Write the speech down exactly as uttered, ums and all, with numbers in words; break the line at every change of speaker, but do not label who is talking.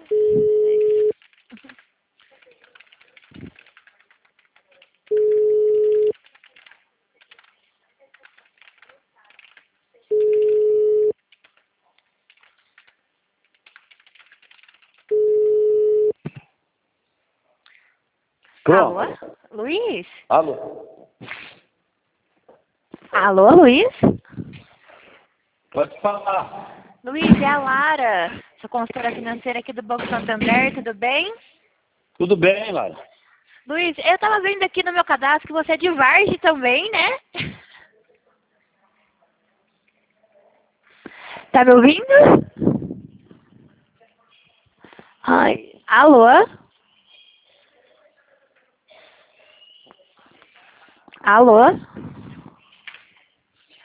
Pronto.
Alô? Luiz?
Alô?
Alô, Luiz?
Pode falar.
Luiz, é a Lara, sou consultora financeira aqui do Banco Santander, tudo bem?
Tudo bem, Lara?
Luiz, eu estava vendo aqui no meu cadastro que você é de Vargem também, né? Tá me ouvindo? Ai, alô? Alô?